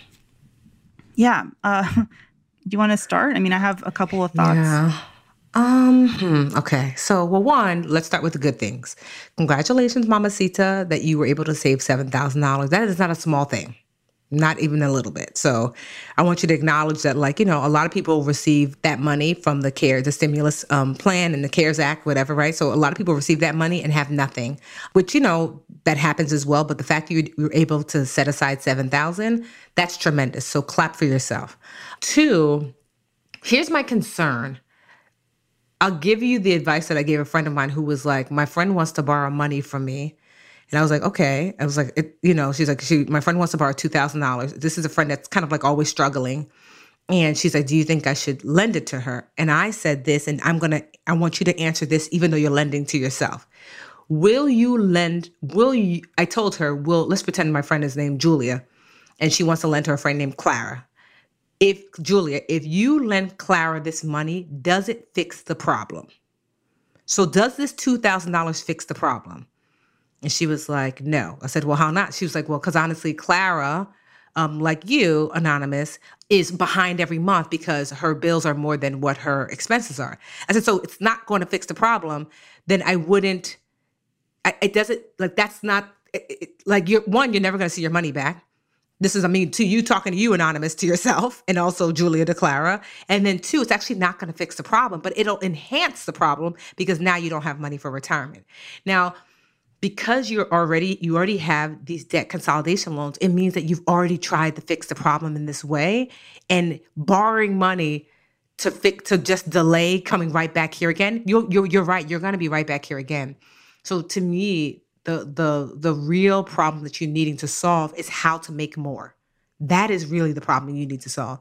yeah. Uh, do you want to start? I mean, I have a couple of thoughts. Yeah. Um, hmm, okay. So, well, one, let's start with the good things. Congratulations, Mamacita, that you were able to save seven thousand dollars. That is not a small thing, not even a little bit. So I want you to acknowledge that, like, you know, a lot of people receive that money from the CARE, the stimulus um, plan and the CARES Act, whatever, right? So a lot of people receive that money and have nothing, which, you know, that happens as well. But the fact that you were able to set aside seven thousand dollars, that's tremendous. So clap for yourself. Two, here's my concern. I'll give you the advice that I gave a friend of mine who was like, my friend wants to borrow money from me. And I was like, okay. I was like, it, you know, she's like, she, my friend wants to borrow two thousand dollars. This is a friend that's kind of like always struggling. And she's like, do you think I should lend it to her? And I said this, and I'm going to, I want you to answer this, even though you're lending to yourself. Will you lend, will you, I told her, will, let's pretend my friend is named Julia, and she wants to lend to a friend named Clara. If, Julia, if you lend Clara this money, does it fix the problem? So does this two thousand dollars fix the problem? And she was like, no. I said, well, how not? She was like, well, because honestly, Clara, um, like you, Anonymous, is behind every month because her bills are more than what her expenses are. I said, so it's not going to fix the problem. Then I wouldn't, I, it doesn't, like, that's not, it, it, like, you're, one, you're never going to see your money back. This is, I mean, to you, talking to you, Anonymous, to yourself, and also Julia to Clara. And then two, it's actually not going to fix the problem, but it'll enhance the problem because now you don't have money for retirement. Now, because you're already, you already have these debt consolidation loans, it means that you've already tried to fix the problem in this way, and borrowing money to fix, to just delay coming right back here again. You're, you're, you're right. You're going to be right back here again. So to me, the the the real problem that you're needing to solve is how to make more. That is really the problem you need to solve.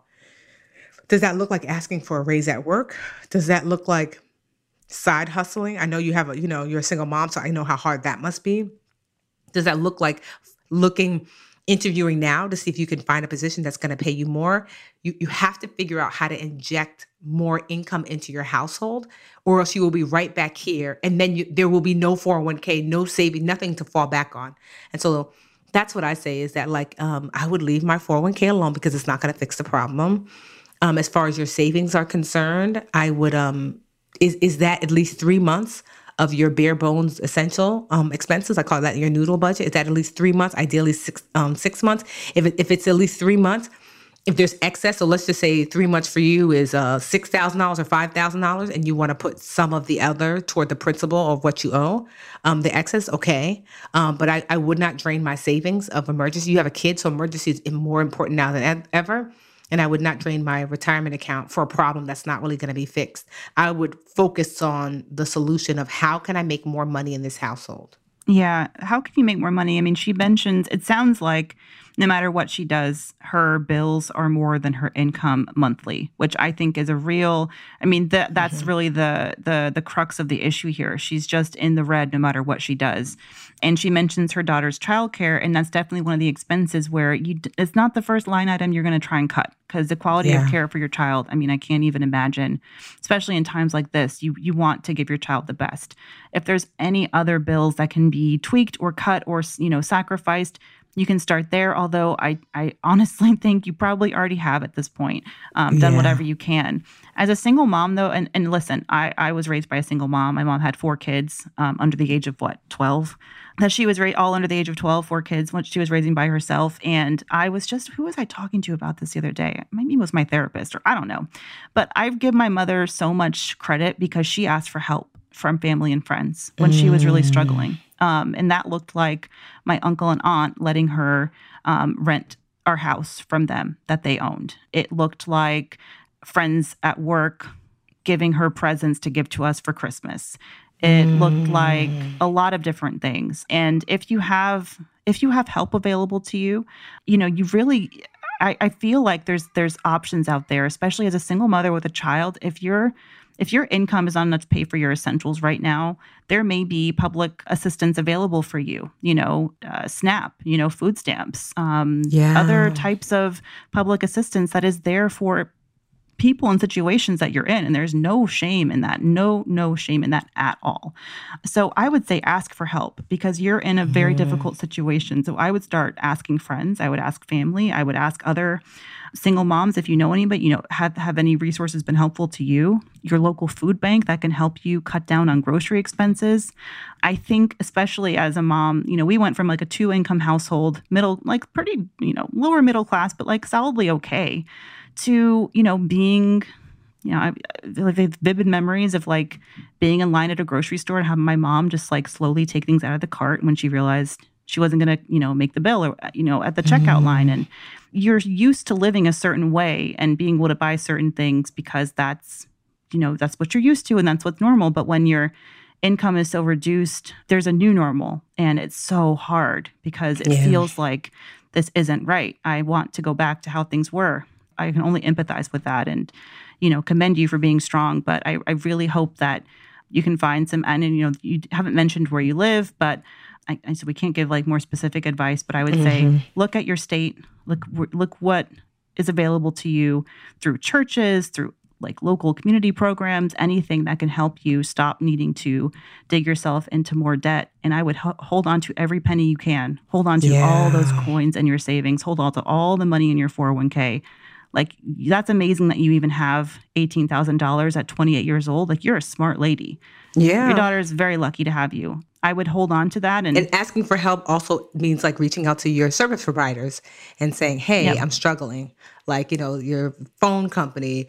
Does that look like asking for a raise at work? Does that look like side hustling? I know you have a, you know, you're a single mom, so I know how hard that must be. Does that look like looking, interviewing now to see if you can find a position that's going to pay you more? You you have to figure out how to inject more income into your household, or else you will be right back here. And then you, there will be no four oh one k, no saving, nothing to fall back on. And so that's what I say is that like, um, I would leave my four oh one k alone because it's not going to fix the problem. Um, as far as your savings are concerned, I would, um, is, is that at least three months of your bare bones essential um, expenses? I call that your noodle budget. Is that at least three months? Ideally six um, six months. If it, if it's at least three months, if there's excess, so let's just say three months for you is uh, six thousand dollars or five thousand dollars, and you want to put some of the other toward the principal of what you owe, um, the excess, okay. Um, but I, I would not drain my savings of emergency. You have a kid, so emergency is more important now than ever. And I would not drain my retirement account for a problem that's not really going to be fixed. I would focus on the solution of how can I make more money in this household? Yeah. How can you make more money? I mean, she mentions, it sounds like no matter what she does, her bills are more than her income monthly, which I think is a real, I mean, that that's mm-hmm. really the the the crux of the issue here. She's just in the red no matter what she does. And she mentions her daughter's childcare, and that's definitely one of the expenses where you it's not the first line item you're going to try and cut, because the quality yeah. of care for your child, I mean, I can't even imagine, especially in times like this, you you want to give your child the best. If there's any other bills that can be tweaked or cut or, you know, sacrificed, you can start there, although I, I honestly think you probably already have at this point um, done yeah. whatever you can. As a single mom, though, and, and listen, I, I was raised by a single mom. My mom had four kids um, under the age of, what, twelve? That she was ra- all under the age of twelve, four kids, which she was raising by herself. And I was just, who was I talking to about this the other day? Maybe it was my therapist, or I don't know. But I give my mother so much credit because she asked for help from family and friends when mm. she was really struggling. Um, and that looked like my uncle and aunt letting her um, rent our house from them that they owned. It looked like friends at work giving her presents to give to us for Christmas. It mm. looked like a lot of different things. And if you have if you have help available to you, you know, you really I, I feel like there's there's options out there, especially as a single mother with a child. If you're If your income is not enough to pay for your essentials right now, there may be public assistance available for you, you know, uh, SNAP, you know, food stamps, um, yeah. other types of public assistance that is there for people in situations that you're in. And there's no shame in that, no, no shame in that at all. So I would say ask for help because you're in a very mm. difficult situation. So I would start asking friends. I would ask family. I would ask other single moms, if you know anybody, you know, have, have any resources been helpful to you? Your local food bank that can help you cut down on grocery expenses. I think especially as a mom, you know, we went from like a two income household, middle, like pretty, you know, lower middle class, but like solidly okay, to, you know, being, you know, I, like they have vivid memories of like being in line at a grocery store and having my mom just like slowly take things out of the cart when she realized she wasn't going to, you know, make the bill or, you know, at the checkout mm. line. And you're used to living a certain way and being able to buy certain things because that's, you know, that's what you're used to and that's what's normal. But when your income is so reduced, there's a new normal and it's so hard because it yeah. feels like this isn't right. I want to go back to how things were. I can only empathize with that and, you know, commend you for being strong. But I, I really hope that you can find some, and, you know, you haven't mentioned where you live, but I, I so we can't give like more specific advice, but I would mm-hmm. say, look at your state, look, look what is available to you through churches, through like local community programs, anything that can help you stop needing to dig yourself into more debt. And I would ho- hold on to every penny you can. Hold on to yeah. all those coins in your savings. Hold on to all the money in your four oh one k. Like, that's amazing that you even have eighteen thousand dollars at twenty-eight years old. Like, you're a smart lady. Yeah. Your daughter is very lucky to have you. I would hold on to that. And, and asking for help also means like reaching out to your service providers and saying, hey, yep. I'm struggling. Like, you know, your phone company,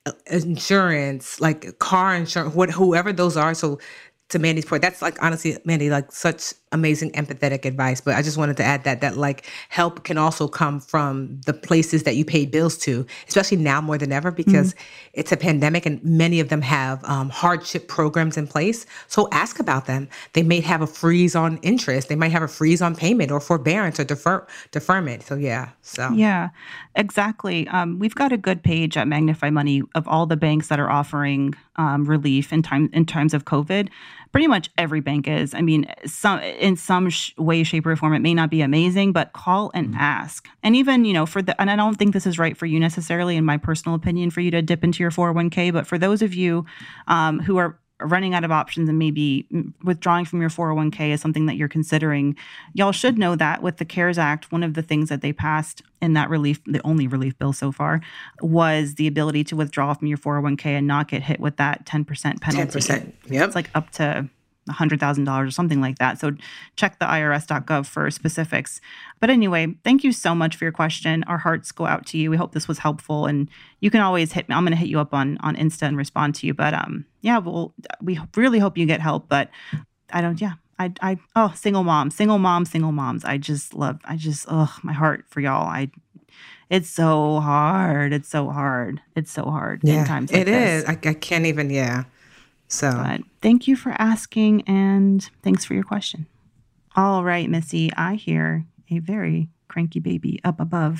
insurance, like car insurance, what, whoever those are. So to Mandy's point, that's like, honestly, Mandy, like such amazing, empathetic advice. But I just wanted to add that, that like help can also come from the places that you paid bills to, especially now more than ever, because mm-hmm. it's a pandemic and many of them have um, hardship programs in place. So ask about them. They may have a freeze on interest. They might have a freeze on payment or forbearance or defer deferment. So yeah. So yeah, exactly. Um, we've got a good page at Magnify Money of all the banks that are offering um, relief in time in times of COVID. Pretty much every bank is. I mean, some in some sh- way, shape, or form, it may not be amazing, but call and ask. And even, you know, for the, and I don't think this is right for you necessarily, in my personal opinion, for you to dip into your four oh one k, but for those of you um, who are running out of options and maybe withdrawing from your four oh one k is something that you're considering, y'all should know that with the CARES Act, one of the things that they passed in that relief, the only relief bill so far, was the ability to withdraw from your four oh one k and not get hit with that ten percent penalty. ten percent, yep. It's like up to one hundred thousand dollars or something like that. So check the I R S dot gov for specifics. But anyway, thank you so much for your question. Our hearts go out to you. We hope this was helpful. And you can always hit me. I'm going to hit you up on, on Insta and respond to you. But um, yeah, we'll, we really hope you get help. But I don't, yeah. I, I, oh, single moms, single moms, single moms. I just love, I just, oh, my heart for y'all. I, it's so hard. It's so hard. It's so hard. Yeah, in times like it this. is. I, I can't even, yeah. So But thank you for asking, and thanks for your question. All right, Missy, I hear a very cranky baby up above.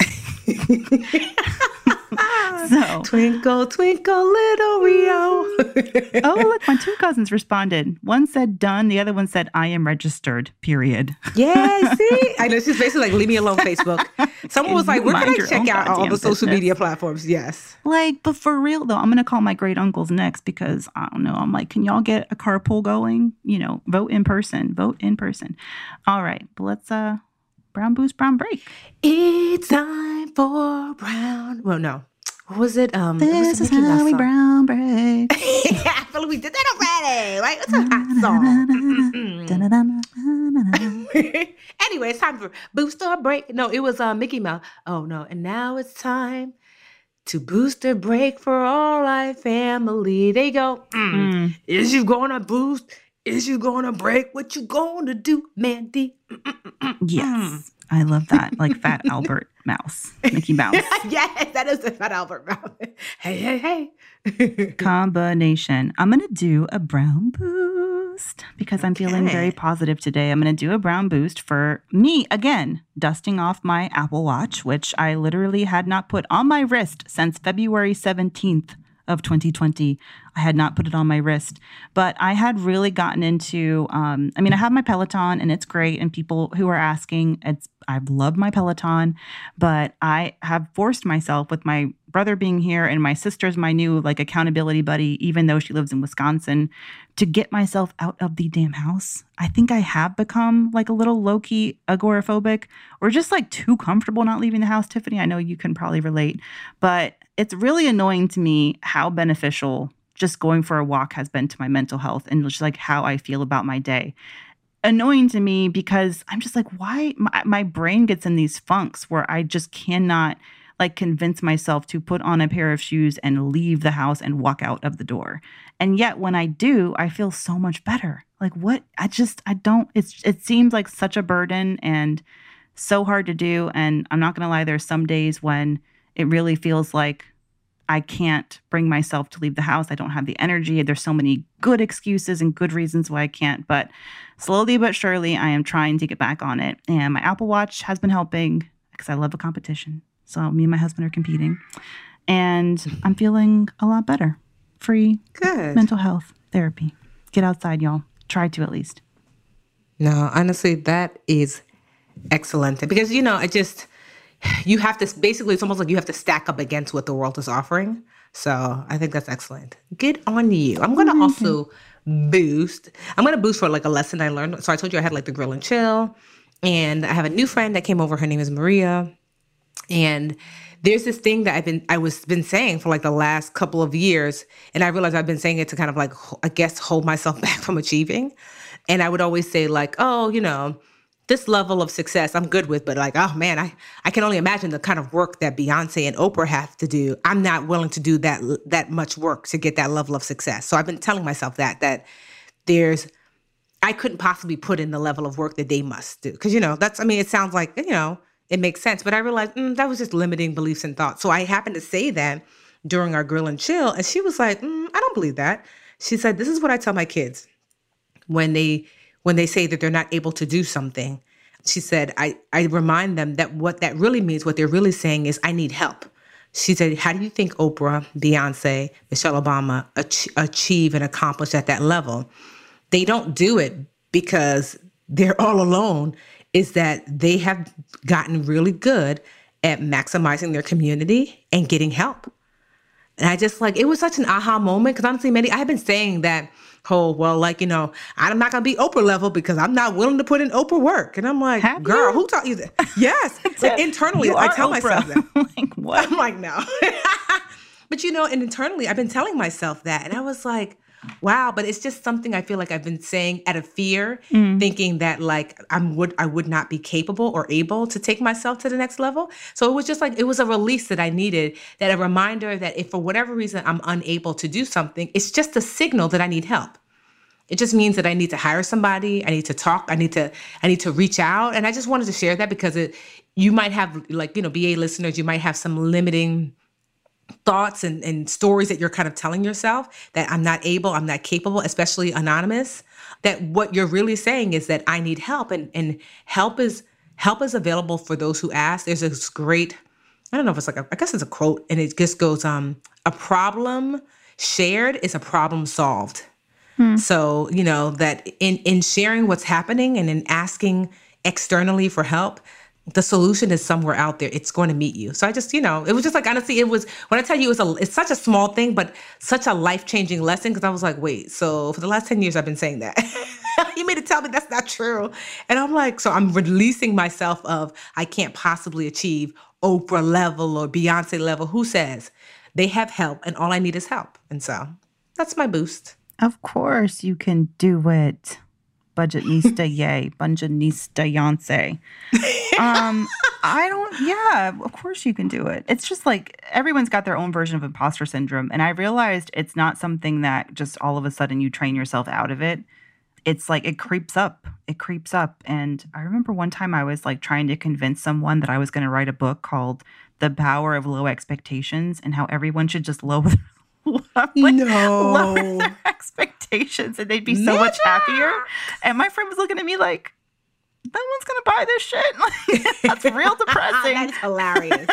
So, twinkle, twinkle, little Rio. Oh, look, my two cousins responded. One said done. The other one said, I am registered, period. Yeah, see? I know, she's basically like, leave me alone, Facebook. Someone was like, where can I check out all the social business. media platforms? Yes. Like, but for real, though, I'm going to call my great uncles next because, I don't know, I'm like, can y'all get a carpool going? You know, vote in person. Vote in person. All right, but let's, uh, brown boost, brown break. It's time for brown. Well, no. What was it? Um, this it was is how we brown break. Yeah, I feel like we did that already. Right? It's a hot song. Anyway, it's time for boost or break. No, it was uh, Mickey Mouse. Oh, no. And now it's time to boost or break for all our family. They go, mm, mm. Is you going to boost? Is you going to break? What you going to do, Mandy? Yes. I love that. Like Fat Albert Mouse. Mickey Mouse. Yes, that is the Fat Albert Mouse. Hey, hey, hey. Combination. I'm going to do a brown boost because I'm feeling Okay. very positive today. I'm going to do a brown boost for me, again, dusting off my Apple Watch, which I literally had not put on my wrist since February seventeenth of twenty twenty. I had not put it on my wrist, but I had really gotten into, um, I mean, I have my Peloton and it's great. And people who are asking, it's, I've loved my Peloton, but I have forced myself with my brother being here and my sister's my new like accountability buddy, even though she lives in Wisconsin, to get myself out of the damn house. I think I have become like a little low-key agoraphobic or just like too comfortable not leaving the house. Tiffany, I know you can probably relate, but it's really annoying to me how beneficial just going for a walk has been to my mental health and just like how I feel about my day. Annoying to me because I'm just like, why? My, my brain gets in these funks where I just cannot like convince myself to put on a pair of shoes and leave the house and walk out of the door. And yet when I do, I feel so much better. Like what? I just, I don't, it's, it seems like such a burden and so hard to do. And I'm not going to lie, there's some days when it really feels like I can't bring myself to leave the house. I don't have the energy. There's so many good excuses and good reasons why I can't. But slowly but surely, I am trying to get back on it. And my Apple Watch has been helping because I love a competition. So me and my husband are competing. And I'm feeling a lot better. Free Good. mental health therapy. Get outside, y'all. Try to at least. No, honestly, that is excellent. Because, you know, I just... you have to, basically, it's almost like you have to stack up against what the world is offering. So I think that's excellent. Good on you. I'm going to also boost. I'm going to boost for like a lesson I learned. So I told you I had like the grill and chill. And I have a new friend that came over. Her name is Maria. And there's this thing that I've been, I was been saying for like the last couple of years. And I realized I've been saying it to kind of like, I guess, hold myself back from achieving. And I would always say like, oh, you know, this level of success I'm good with, but like, oh man, I, I can only imagine the kind of work that Beyonce and Oprah have to do. I'm not willing to do that, that much work to get that level of success. So I've been telling myself that, that there's I couldn't possibly put in the level of work that they must do. Because, you know, that's, I mean, it sounds like, you know, it makes sense. But I realized mm, that was just limiting beliefs and thoughts. So I happened to say that during our grill and chill. And she was like, mm, I don't believe that. She said, this is what I tell my kids when they when they say that they're not able to do something. She said, I, I remind them that what that really means, what they're really saying is, I need help. She said, how do you think Oprah, Beyonce, Michelle Obama ach- achieve and accomplish at that level? They don't do it because they're all alone. Is that they have gotten really good at maximizing their community and getting help. And I just like, it was such an aha moment. Because honestly, Mandy, I have been saying that whole, well, like, you know, I'm not going to be Oprah level because I'm not willing to put in Oprah work. And I'm like, have girl, you? who taught you that? Yes. Like, internally, You I are tell Oprah. myself that. Like, what? I'm like, no. But, you know, and internally, I've been telling myself that. And I was like, wow. But it's just something I feel like I've been saying out of fear, Mm. thinking that like I'm would I would not be capable or able to take myself to the next level. So it was just like, it was a release that I needed, that a reminder that if for whatever reason I'm unable to do something, it's just a signal that I need help. It just means that I need to hire somebody. I need to talk. I need to, I need to reach out. And I just wanted to share that because it, you might have like, you know, B A listeners, you might have some limiting thoughts and, and stories that you're kind of telling yourself that I'm not able, I'm not capable, especially anonymous, that what you're really saying is that I need help. And, and help is, help is available for those who ask. There's this great, I don't know if it's like, a, I guess it's a quote, and it just goes, um, a problem shared is a problem solved. Hmm. So, you know, that in, in sharing what's happening and in asking externally for help, the solution is somewhere out there. It's going to meet you. So I just, you know, it was just like, honestly, it was, when I tell you it was a, it's such a small thing, but such a life-changing lesson. Cause I was like, wait, so for the last ten years, I've been saying that. You made to tell me that's not true. And I'm like, so I'm releasing myself of, I can't possibly achieve Oprah level or Beyonce level. Who says? They have help and all I need is help. And so that's my boost. Of course you can do it. Budgetnista, yay. Budgetnista, Yonsei. Um, I don't, yeah, of course you can do it. It's just like everyone's got their own version of imposter syndrome. And I realized it's not something that just all of a sudden you train yourself out of it. It's like it creeps up. It creeps up. And I remember one time I was like trying to convince someone that I was going to write a book called The Power of Low Expectations and how everyone should just lower like, no. lower their expectations and they'd be so Never. much happier. And my friend was looking at me like, no one's going to buy this shit. Like, that's real depressing. That's hilarious.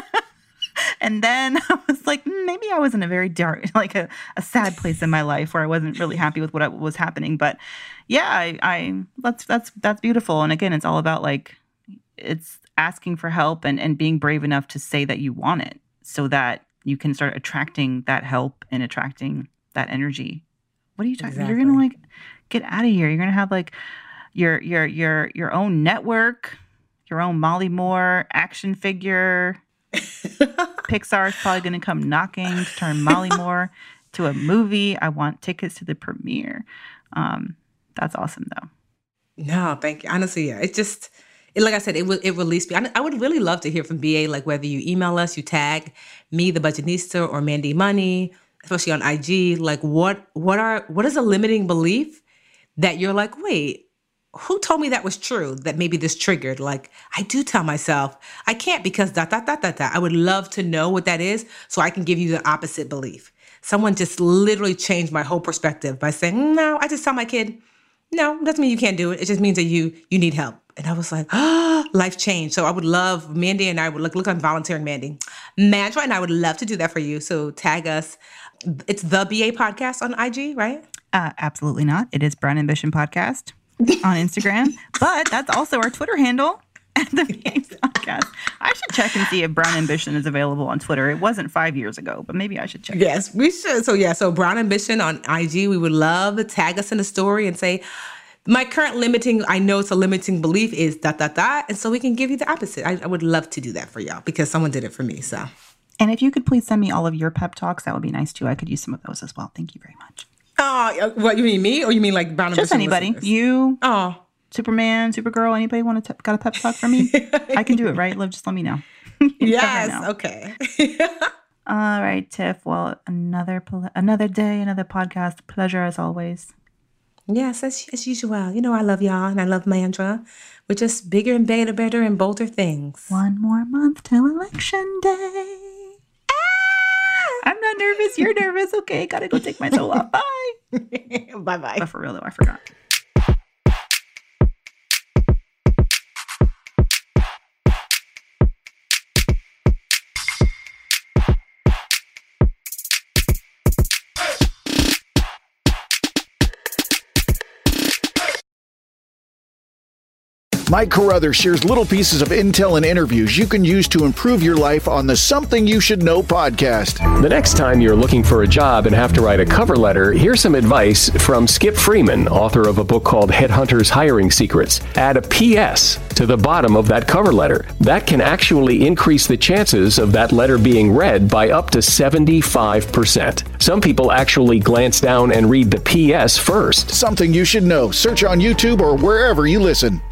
And then I was like, maybe I was in a very dark, like a, a sad place in my life where I wasn't really happy with what was happening. But yeah, I, I that's that's that's beautiful. And again, it's all about like it's asking for help and, and being brave enough to say that you want it so that you can start attracting that help and attracting that energy. What are you talking about? Exactly. You're gonna like get out of here. You're gonna have like your your your your own network, your own Molly Moore action figure. Pixar is probably going to come knocking to turn Molly Moore to a movie. I want tickets to the premiere. Um, that's awesome, though. No, thank you. Honestly, yeah, it's just, it, like I said, it would it released me. I, I would really love to hear from B A, like whether you email us, you tag me, the Budgetnista, or Mandy Money, especially on I G. Like, what what are what is a limiting belief that you're like, wait, who told me that was true? That maybe this triggered. Like, I do tell myself I can't because dot, dot, dot, dot, dot. I would love to know what that is so I can give you the opposite belief. Someone just literally changed my whole perspective by saying, no, I just tell my kid, no, doesn't mean you can't do it. It just means that you you need help. And I was like, oh, life changed. So I would love, Mandy and I would look, look on volunteering, Mandy. Mantra, and I would love to do that for you. So tag us. It's the B A podcast on I G, right? Uh, absolutely not. It is Brown Ambition Podcast on Instagram, but that's also our Twitter handle at the B A Podcast. I should check and see if Brown Ambition is available on Twitter. It wasn't five years ago, but maybe I should check. Yes, we should. So yeah, so Brown Ambition on I G. We would love to tag us in the story and say, my current limiting, I know it's a limiting belief is dot, dot, dot. And so we can give you the opposite. I, I would love to do that for y'all because someone did it for me. So, and if you could please send me all of your pep talks, that would be nice too. I could use some of those as well. Thank you very much. Oh, what, you mean me or you mean like Brown Ambition? Just anybody. Listeners? You, oh, Superman, Supergirl, anybody want to, got a pep talk for me? I can do it, right? Liv, just let me know. Yes, know. okay. All right, Tiff. Well, another another day, another podcast. Pleasure as always. Yes, as, as usual. You know I love y'all and I love Mandra. We're just bigger and better, better and bolder things. One more month till election day. Ah! I'm not nervous. You're nervous. Okay, gotta go take my soul off. Bye. Bye-bye. But for real though, I forgot. Mike Carruthers shares little pieces of intel and interviews you can use to improve your life on the Something You Should Know podcast. The next time you're looking for a job and have to write a cover letter, here's some advice from Skip Freeman, author of a book called Headhunters Hiring Secrets. Add a P S to the bottom of that cover letter. That can actually increase the chances of that letter being read by up to seventy-five percent. Some people actually glance down and read the P S first. Something You Should Know. Search on YouTube or wherever you listen.